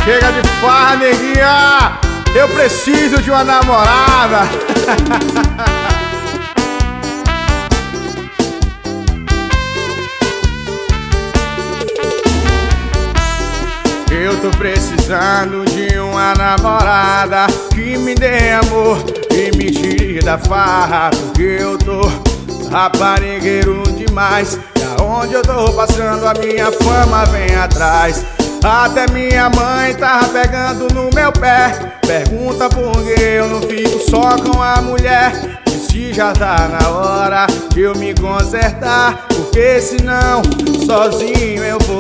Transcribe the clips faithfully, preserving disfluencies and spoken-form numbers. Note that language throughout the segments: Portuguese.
Chega de farra, neguinha. Eu preciso de uma namorada. Eu tô precisando de uma namorada que me dê amor e me tire da farra, porque eu tô raparigueiro demais. E aonde eu tô passando a minha fama vem atrás. Até minha mãe tá pegando no meu pé. Pergunta por que eu não fico só com a mulher. E se já tá na hora de eu me consertar, porque senão sozinho eu vou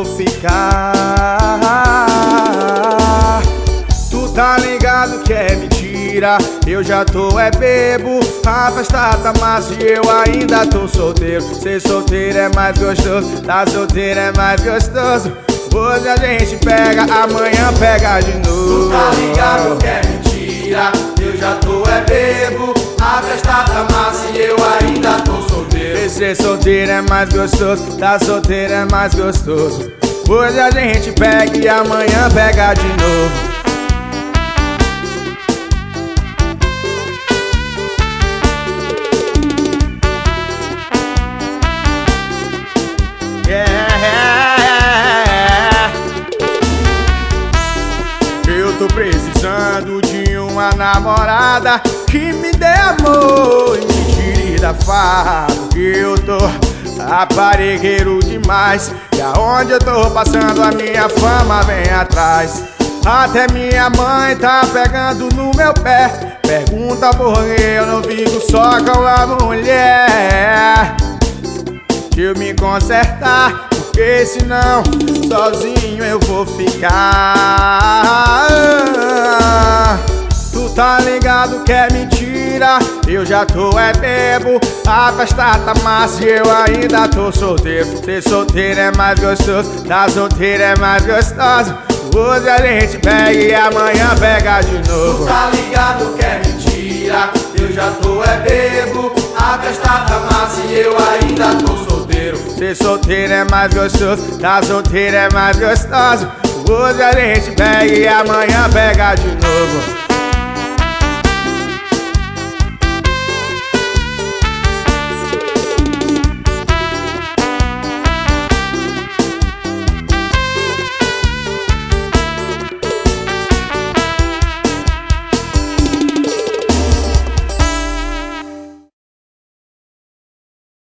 ficar. Tu tá ligado que é mentira, eu já tô é bebo. A festa tá massa e eu ainda tô solteiro. Ser solteiro é mais gostoso, tá solteiro é mais gostoso. Hoje a gente pega, amanhã pega de novo. Tu tá ligado que é mentira, eu já tô é bebo. A festa tá massa e eu ainda tô solteiro. Ser solteiro é mais gostoso, tá solteiro é mais gostoso. Hoje a gente pega e amanhã pega de novo. Eu tô precisando de uma namorada que me dê amor e me tire da farra, porque eu tô raparigueiro demais. E aonde eu tô passando a minha fama vem atrás. Até minha mãe tá pegando no meu pé. Pergunta por que eu não fico só com a mulher. De eu me consertar, porque senão sozinho eu vou ficar. Tu tá ligado que é mentira, eu já tô é bebo. A festa tá massa e eu ainda tô solteiro. Ser solteiro é mais gostoso, tá solteiro é mais gostoso. Hoje a gente pega e amanhã pega de novo. Tu tá ligado que é mentira, eu já tô é bebo. A festa tá massa e eu ainda tô solteiro. Ser solteiro é mais gostoso, tá solteiro é mais gostoso. Hoje a gente pega e amanhã pega de novo.